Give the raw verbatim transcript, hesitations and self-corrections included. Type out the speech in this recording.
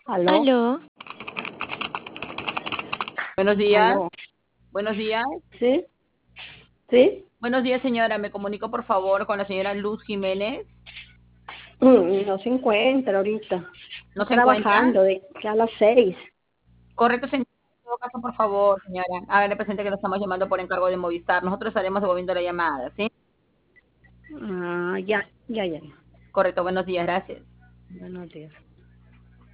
Aló, Aló, Buenos días, aló. buenos días. ¿Sí? ¿Sí? Buenos días, señora. Me comunico, por favor, con la señora Luz Jiménez. Mm, No se encuentra ahorita. ¿No Está se encuentra? trabajando de que a las seis. Correcto, señora. En todo caso, por favor, señora. Háganle presente que lo estamos llamando por encargo de Movistar. Nosotros estaremos devolviendo la llamada, ¿sí? Ah, ya, ya, ya. Correcto, buenos días, gracias. Buenos días.